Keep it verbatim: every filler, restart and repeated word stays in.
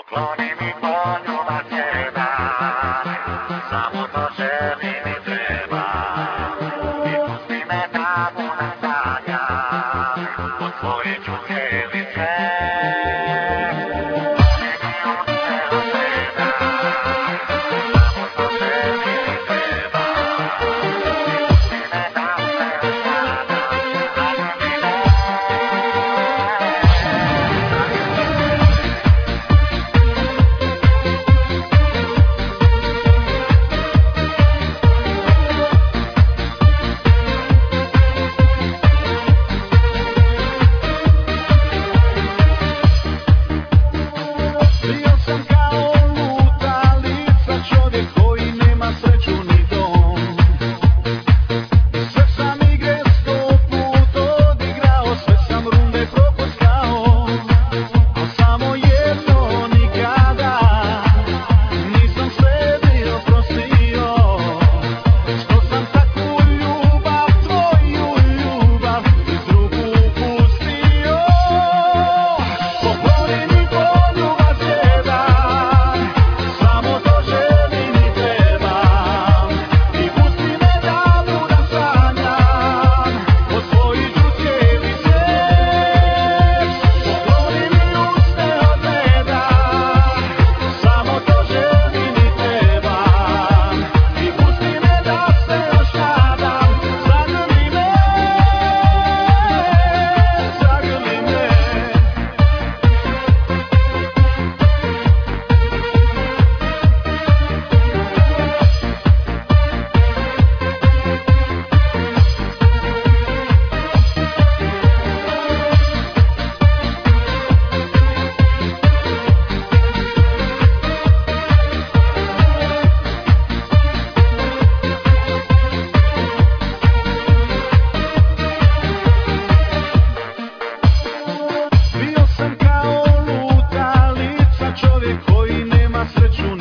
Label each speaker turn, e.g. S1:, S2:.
S1: Pokloni mi poljubac jedan, samo to želim i trebam. I pusti me da mu nasanjam, osvojit ću cijeli svet. Pokloni mi od sebe jedan, samo to želim i trebam. I pusti me da mu nasanjam, zagrli me.
S2: Bio sam kao lutalica, čovjek koji nema sreću ni dom. Sve sam igre sto put odigrao, sve sam runde prokockao, a samo jedno nikada nisam sebi oprostio. Što sam takvu ljubav, tvoju ljubav, iz ruku pustio. Pokloni mi poljubac jedan, samo to želim i trebam. I pusti me da budem sanjan, osvojit ću cijeli svijet. Pokloni mi usne od meda, samo to želim i trebam. I pusti me da se još nadam, zagrli me, zagrli me. Bio sam kao lutalica, čovjek koji nema sreću